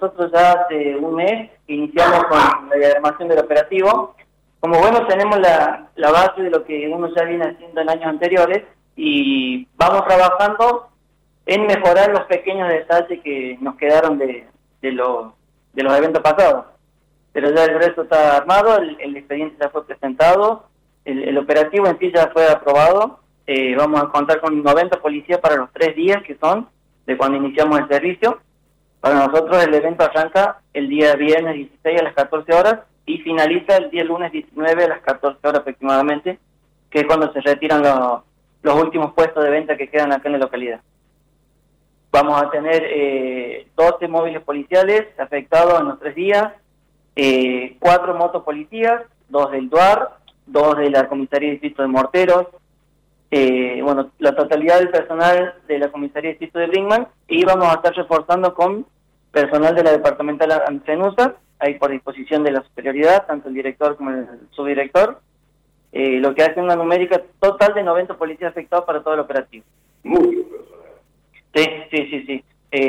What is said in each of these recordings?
nosotros ya hace un mes iniciamos con la diagramación del operativo. Como bueno, tenemos la base de lo que uno ya viene haciendo en años anteriores y vamos trabajando en mejorar los pequeños detalles que nos quedaron de los eventos pasados. Pero ya el resto está armado, el expediente ya fue presentado, el operativo en sí ya fue aprobado. Vamos a contar con 90 policías para los 3 días que son de cuando iniciamos el servicio. Para nosotros el evento arranca el día viernes 16 a las 14 horas y finaliza el día lunes 19 a las 14 horas aproximadamente, que es cuando se retiran los últimos puestos de venta que quedan acá en la localidad. Vamos a tener 12 móviles policiales afectados en los 3 días, 4 motos policías, 2 del DUAR, 2 de la Comisaría de Distrito de Morteros, bueno, la totalidad del personal de la Comisaría de Distrito de Brinkmann, y vamos a estar reforzando con personal de la departamental Antenusa, ahí por disposición de la superioridad, tanto el director como el subdirector, lo que hace una numérica total de 90 policías afectados para todo el operativo. Mucho personal. Sí.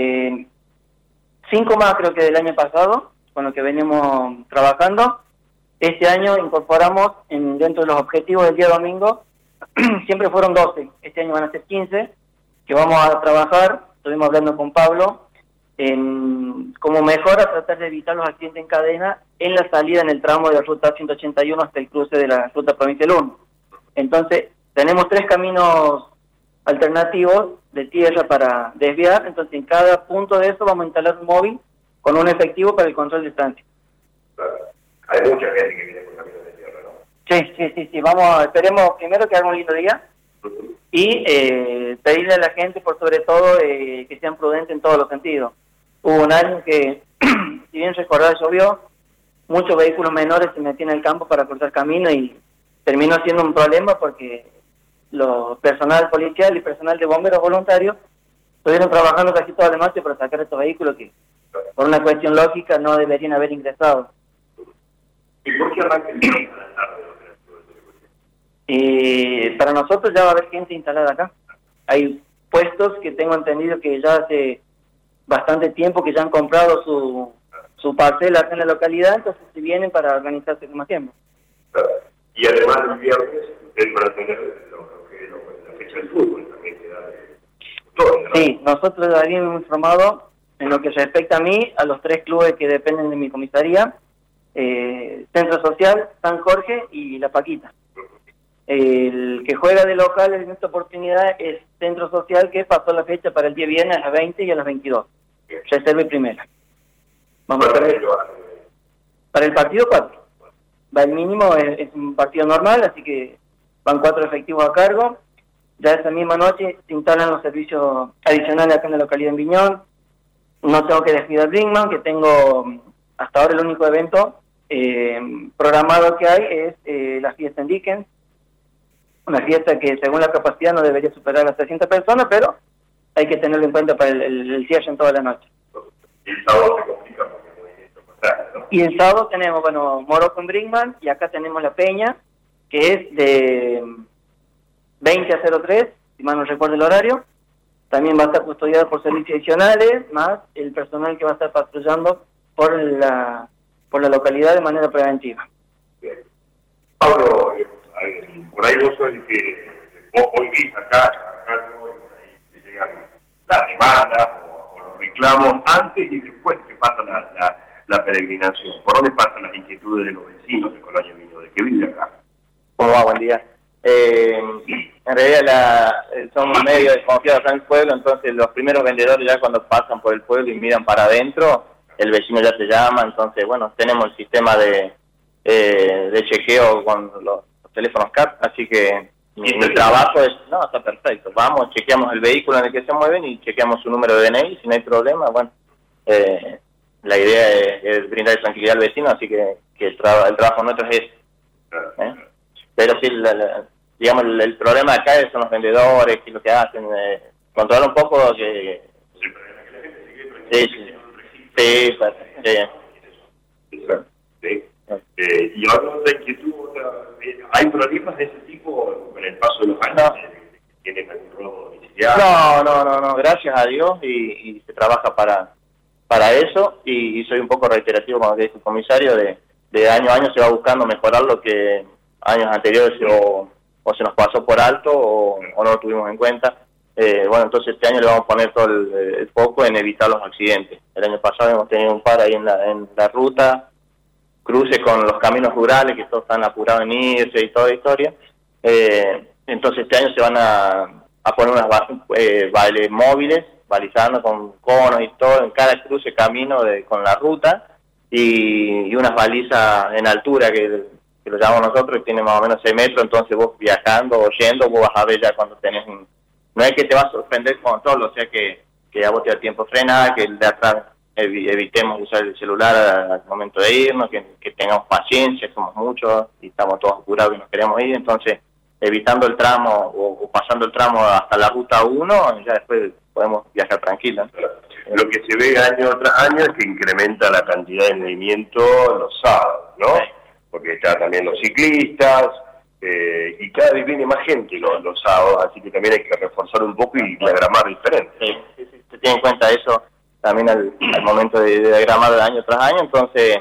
5 más creo que del año pasado, con lo que venimos trabajando. Este año incorporamos dentro de los objetivos del día domingo, siempre fueron 12, este año van a ser 15, que vamos a trabajar, estuvimos hablando con Pablo, como mejora tratar de evitar los accidentes en cadena en la salida en el tramo de la ruta 181 hasta el cruce de la ruta provincial 1. Entonces, tenemos 3 caminos alternativos de tierra para desviar, entonces en cada punto de eso vamos a instalar un móvil con un efectivo para el control de distancia. Claro. Hay mucha gente que viene por caminos de tierra, ¿no? Sí. Esperemos primero que haga un lindo día y pedirle a la gente, por sobre todo, que sean prudentes en todos los sentidos. Hubo un año que, si bien recordar, llovió, muchos vehículos menores se metían en el campo para cortar camino y terminó siendo un problema porque los personal policial y personal de bomberos voluntarios estuvieron trabajando casi toda la noche para sacar estos vehículos que, por una cuestión lógica, no deberían haber ingresado. ¿Y por qué arranca el día a la tarde? Para nosotros ya va a haber gente instalada acá. Hay puestos que tengo entendido que ya hace bastante tiempo que ya han comprado su parcela acá en la localidad, entonces se vienen para organizarse con más tiempo. Claro. Y además el viernes ustedes van a tener la fecha del fútbol también que da de todo, ¿no? Sí, nosotros ya habíamos informado en lo que respecta a mí, a los 3 clubes que dependen de mi comisaría, Centro Social, San Jorge y La Paquita. El que juega de local en esta oportunidad es Centro Social, que pasó la fecha para el día viernes a las 20 y a las 22. Reserve primera. Vamos a ver. Para el partido 4. Va el mínimo, es un partido normal, así que van 4 efectivos a cargo. Ya esa misma noche se instalan los servicios adicionales acá en la localidad de Viñón. No tengo que descuidar Brinkmann, que tengo hasta ahora el único evento programado que hay es la fiesta en Dickens. Una fiesta que según la capacidad no debería superar las 300 personas, pero hay que tenerlo en cuenta para el cierre en toda la noche. Y el sábado se complica porque es movimiento contrario, ¿no? Y el sábado tenemos, Morocco en Brinkmann, y acá tenemos la Peña, que es de 20 a 03, si mal no recuerdo el horario. También va a estar custodiado por servicios adicionales, más el personal que va a estar patrullando por la localidad de manera preventiva. Bien. Pablo, por ahí vos sos el que vos hoy viste acá y por ahí te llegan las demandas o los reclamos antes y después que pasa la peregrinación. ¿Por dónde pasan las inquietudes de los vecinos de Colonia Viñó, de que vive acá? ¿Cómo va? Buen día. En realidad somos medio desconfiados acá en el pueblo, entonces los primeros vendedores ya cuando pasan por el pueblo y miran para adentro, el vecino ya se llama, entonces bueno, tenemos el sistema de chequeo con los teléfonos CAT, así que mi trabajo está perfecto. Vamos, chequeamos el vehículo en el que se mueven y chequeamos su número de DNI, si no hay problema, bueno, la idea es brindar tranquilidad al vecino, así que el trabajo nuestro es ese. Pero sí, digamos, el problema acá son los vendedores y lo que hacen, controlar un poco que... Sí. Y hablando de inquietud, ¿hay problemas de ese tipo con el paso de los años? No. ¿Tienen algún robo domiciliario? No, gracias a Dios y se trabaja para para eso, y soy un poco reiterativo con lo que dice el comisario, de año a año se va buscando mejorar lo que años anteriores o se nos pasó por alto o no lo tuvimos en cuenta. Bueno, entonces este año le vamos a poner todo el foco en evitar los accidentes. El año pasado hemos tenido un par ahí en la ruta, cruce con los caminos rurales, que todos están apurados en irse y toda la historia. Entonces este año se van a poner unas bailes móviles, balizando con conos y todo, en cada cruce camino con la ruta, y unas balizas en altura que lo llamamos nosotros, que tiene más o menos 6 metros, entonces vos viajando o yendo, vos vas a ver ya cuando tenés no es que te va a sorprender con todo, o sea que a vos te da tiempo frenar, que el de atrás evitemos usar el celular al momento de irnos, que tengamos paciencia, somos muchos y estamos todos apurados y nos queremos ir, entonces evitando el tramo o pasando el tramo hasta la ruta 1, ya después podemos viajar tranquilos. Lo que se ve año tras año es que incrementa la cantidad de movimiento los sábados, ¿no? Sí. Porque están también los ciclistas, y cada vez viene más gente los sábados, así que también hay que reforzar un poco y diagramar diferente. Sí, se tiene en cuenta eso también al momento de diagramar de año tras año, entonces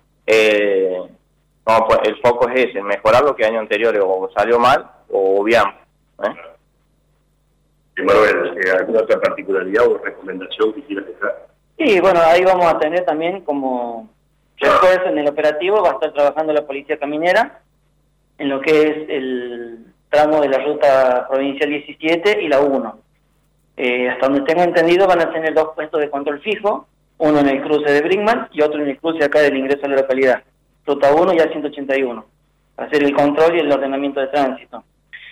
pues el foco es ese, mejorar lo que años anteriores o salió mal o obviamos. Manuel, ¿alguna otra particularidad o recomendación que quieras dejar? Sí, bueno, ahí vamos a tener también como refuerzo en el operativo, va a estar trabajando la Policía Caminera en lo que es el tramo de la ruta provincial 17 y la 1. Hasta donde tengo entendido van a tener 2 puestos de control fijo, uno en el cruce de Brinkman y otro en el cruce acá del ingreso a la localidad, ruta 1 y a 181, hacer el control y el ordenamiento de tránsito.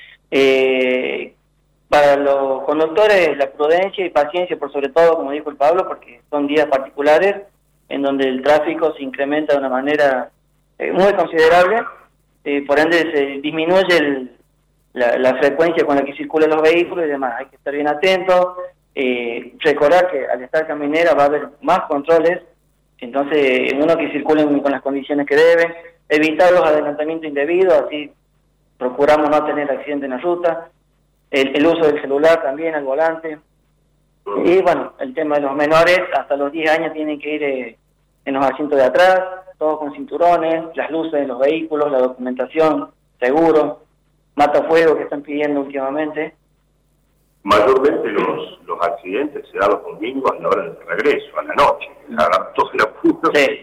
Para los conductores, la prudencia y paciencia, por sobre todo, como dijo el Pablo, porque son días particulares en donde el tráfico se incrementa de una manera muy considerable, por ende se disminuye la frecuencia con la que circulan los vehículos y demás. Hay que estar bien atentos, recordar que al estar caminera va a haber más controles, entonces uno que circulen con las condiciones que deben, evitar los adelantamientos indebidos, así procuramos no tener accidente en la ruta, el uso del celular también al volante, y bueno, el tema de los menores, hasta los 10 años tienen que ir en los asientos de atrás, todos con cinturones, las luces de los vehículos, la documentación, seguro, matafuego que están pidiendo últimamente. Mayormente los accidentes se dan los domingos a la hora del regreso, a la noche, a todos el apuro. Sí.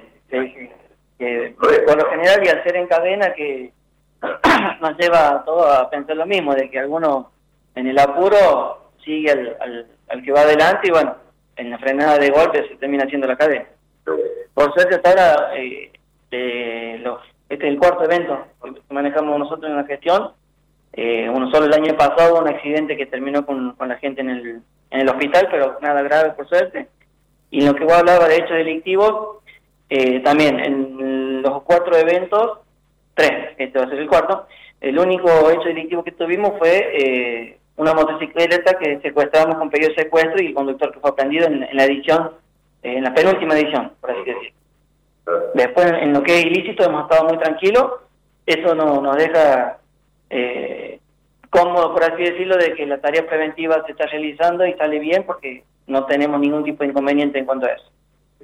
Por lo general, y al ser en cadena, que nos lleva a todos a pensar lo mismo, de que alguno en el apuro sigue al que va adelante y bueno, en la frenada de golpe se termina haciendo la cadena. Por suerte hasta ahora, este es el cuarto evento que manejamos nosotros en la gestión. Uno solo el año pasado, un accidente que terminó con la gente en el hospital, pero nada grave por suerte. Y en lo que vos hablabas de hechos delictivos, también en los 4 eventos, 3, este va a ser el cuarto, el único hecho delictivo que tuvimos fue una motocicleta que secuestramos con pedido de secuestro y el conductor que fue aprendido en la edición, en la penúltima edición, por así decirlo. Después, en lo que es ilícito, hemos estado muy tranquilos. Eso nos deja cómodo, por así decirlo, de que la tarea preventiva se está realizando y sale bien porque no tenemos ningún tipo de inconveniente en cuanto a eso.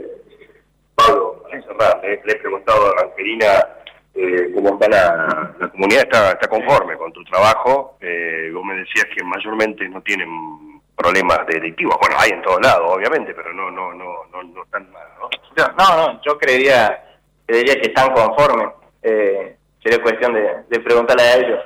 Pablo, para cerrar, le he preguntado a Angelina cómo está la comunidad, está conforme con tu trabajo. Vos me decías que mayormente no tienen problemas delictivos. Bueno, hay en todos lados, obviamente, pero no están mal, ¿no? No, yo creería que están conformes. Sería cuestión de preguntarle a ellos.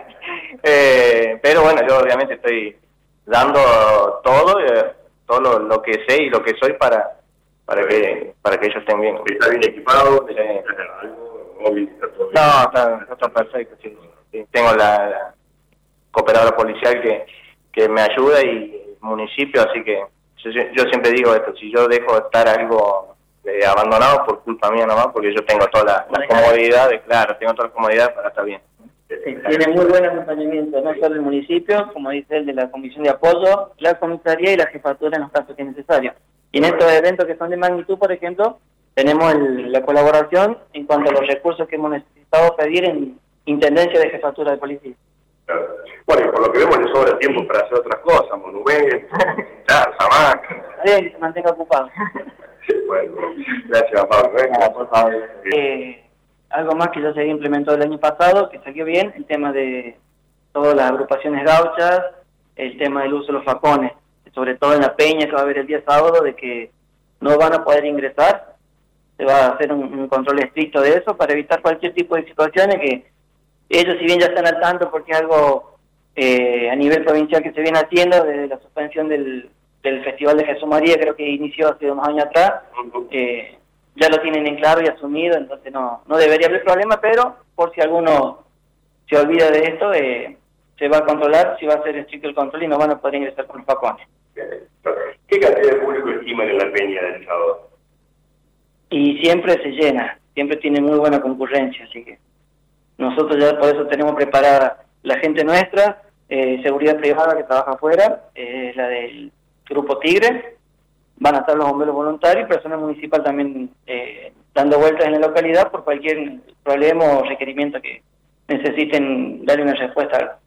Pero bueno, yo obviamente estoy dando todo lo que sé y lo que soy para que ellos estén bien. ¿Está bien equipado? No, está perfecto. Sí. Tengo la cooperadora policial que me ayuda y el municipio, así que yo siempre digo esto, si yo dejo de estar algo abandonado por culpa mía nomás, porque yo tengo todas las comodidades, claro, tengo todas las comodidades para estar bien. Sí, tiene muy buen acompañamiento, no solo el municipio, como dice el de la Comisión de Apoyo, la comisaría y la jefatura en los casos que es necesario. Y en estos eventos que son de magnitud, por ejemplo, tenemos la colaboración en cuanto a los recursos que hemos necesitado pedir en Intendencia de Jefatura de Policía. Bueno, y por lo que vemos le sobra tiempo para hacer otras cosas, monumentos, hamaca. Bien, que se mantenga ocupado. Bueno, gracias, Pablo. Nada, por favor. Algo más que ya se había implementado el año pasado, que salió bien, el tema de todas las agrupaciones gauchas, el tema del uso de los facones, sobre todo en la peña que va a haber el día sábado, de que no van a poder ingresar. Se va a hacer un control estricto de eso para evitar cualquier tipo de situaciones que ellos, si bien ya están al tanto, porque es algo a nivel provincial que se viene haciendo desde la suspensión del Festival de Jesús María, creo que inició hace unos años atrás, ya lo tienen en claro y asumido, entonces no debería haber problema, pero por si alguno se olvida de esto, se va a controlar, si va a ser estricto el control y no van a poder ingresar con los facones. ¿Qué cantidad de público estiman en la peña del sábado? Y siempre se llena, siempre tiene muy buena concurrencia, así que nosotros ya por eso tenemos preparada la gente nuestra, seguridad privada que trabaja afuera, la del Grupo Tigre, van a estar los bomberos voluntarios y personal municipal también dando vueltas en la localidad por cualquier problema o requerimiento que necesiten darle una respuesta